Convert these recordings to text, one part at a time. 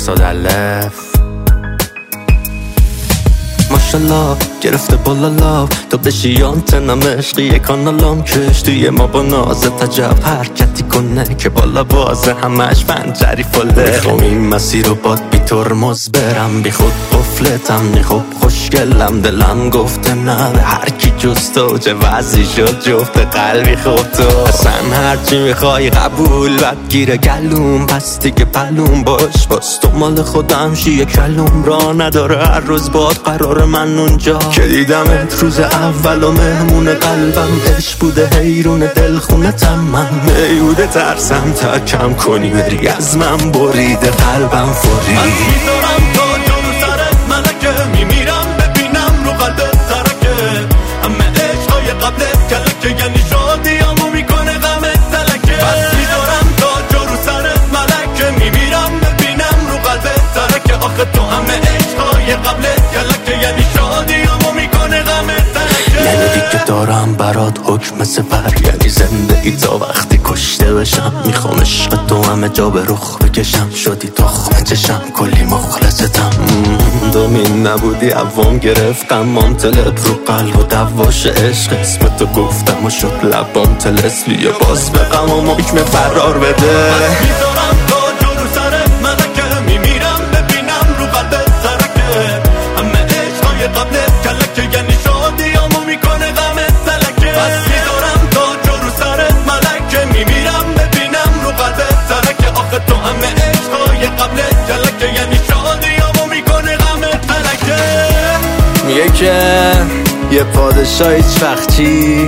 صدالف ماشالله گرفته بالا لاف تو بشی آنتنم عشقی کانالام کشتی ما با نازت عجب حرکتی کنه که بالا بازه همش پنجری فله میخوام این مسیر رو باد بی ترمز برم بی خود قفلتم میخوب خوشگلم دلم گفته نه به هر کی جز تو چه وضعی شد جفت قلبی خوب تو اصلا هرچی میخوای قبول بد گیره گلوم پس دیگه پلوم باش تو مال خودم شیه کلوم را نداره هر روز باد قرار من اونجا که دیدمت روز اول و مهمون قلبم عشق بوده حیرون دلخونتم من میوده ترسم تا کم کنی بری از من بریده قلبم فوری از میذارم تا جلو سرت ملکه میمیرم ببینم رو قلبت ترکه همه عشقای قبلت کلکه یعنی شادیامو میکنه غمت تلکه بس میذارم تا جلو سرت ملکه میمیرم ببینم رو قلبت ترکه آخه تو همه عشقای قبلت کلکه یعنی شادیامو میکنه غمت تلکه یعنی دیگه دارم برات حکم سپر یعنی زنده ای تا وقتی کشته بشم میخوام عشق تو همه جا به رخ بکشم شدی تخمه چشم کلی مخلصتم دومین نبودی عوام گرفتم مامتلت رو قلب و دواش عشق اسم تو گفتم و شد لبام تلسلی یا باز به غمام حکم فرار بده میذارم تا جلو سرت ملکه میمیرم ببینم رو قلبت ترکه همه عشقای قبلت کلکه یعنی شادیامو میکنه غمت تلکه بس میذارم تا جلو سرت ملکه میمیرم ببینم رو قلبت ترکه آخه تو همه عشقای قبلت کلکه یعنی شادیامو میکنه غمت تلکه میگه که یه پادشاه هیچ وقت چی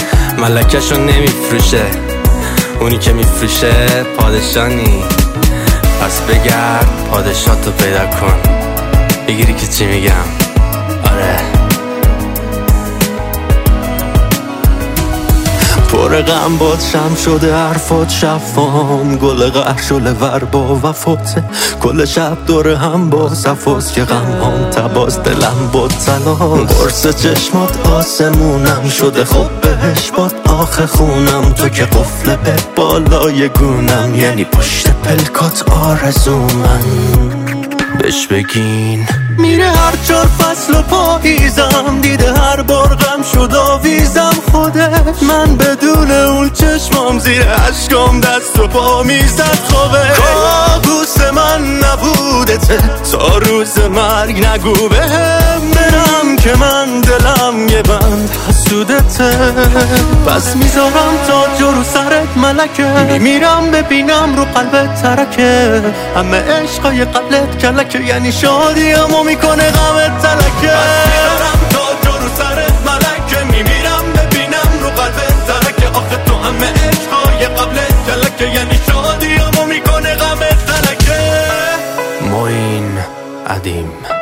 ملکشو نمیفروشه اونی که میفروشه پادشاه نی پس بگرد پادشاه تو پیدا کن بگیری که چی میگم آره پر غم باد شم شده حرفات شفام گل قهر شله ور با وفاته کل شب دور هم با صفاست که غم هم تباز دلم باد سلام قرص چشمات آسمونم شده خب بهش باد آخه خونم تو که قفل به بالای گونم یعنی پشت پلکات آرزو من بهش بگین میره هر 4 فصل و پاییزم دیده هر بار غم شد آویزم خودش من بدون اون چشمام زیر اشکام دست و پا میزد خوبه کابوس من نبودته تا روز مرگ نگو بهم برم که من دلم یه بند حسودته پس میذارم تا جلو سرت ملکه میمیرم ببینم رو قلبت ترکه همه عشقای قبلت کلکه یعنی شادیامو میکنه غمت تلکه پس میذارم تا جلو سرت ملکه میمیرم ببینم رو قلبت ترکه آخه تو همه عشقای قبلت کلکه یعنی شادیامو میکنه غمت تلکه معین عدیم